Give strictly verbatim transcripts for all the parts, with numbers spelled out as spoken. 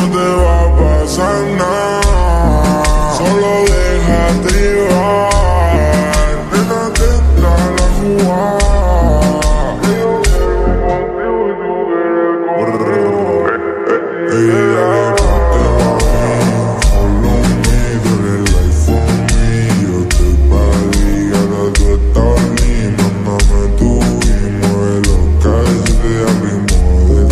te va a pasar nada. Solo déjate llevar, déjate entrar a jugar. Yo quiero contigo y tú quieres conmigo. Ella te va a mí, follow me, tú eres like for me. Yo estoy pa' ligada, tú estás linda. Mándame tú y mueve los calles al ritmo del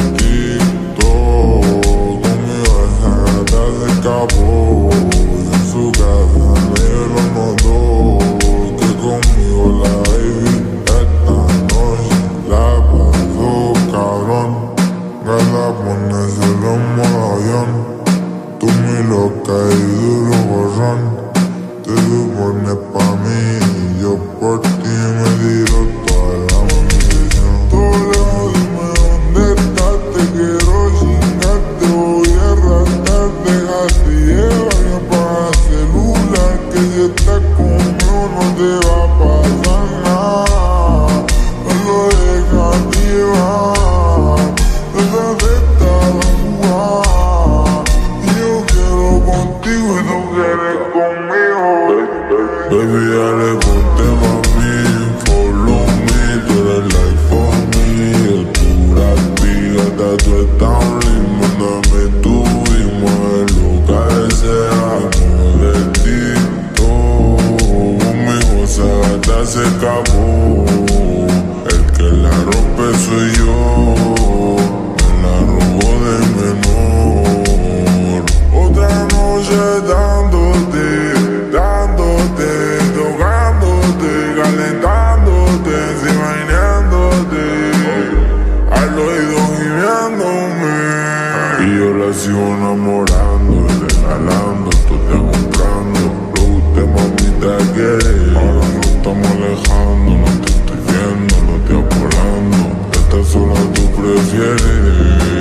TikTok. Conmigo esa gata se escapó, en su casa me lo notó. Que conmigo la baby esta noche la pasó cabrón. Gana ponérselo en modo avión. Tú mi loca y duro borrón. Te supones pa' mí y yo por ti me tiro toda la munición. Todo lejos, dime dónde estás, te quiero chingar, te voy a arrastrar. Déjate llevar y apaga el celular, que si estás conmigo no te va a pasar nada. Solo déjate llevar, déjate estar a jugar. Y yo quiero contigo y tú quieres conmigo. Baby, dale, ponte pa' mí, follow me, tú eres like for me. Tú la pigata, tú estás linda. Mándame tú y mueve lo que sea, mueve el TikTok. Conmigo esa gata se escapó, el que la rompe soy yo. Me la robó de menor. Otra noche dándote, dándote, tocándote, calentándote, ensimañándote, al oído gimiéndome. Y yo la sigo enamorando, regalando, tú te comprando. Lo que usted mamita quiere, ahora nos estamos alejando. No te estoy viendo, no te apurando. Estás sola, tú prefieres.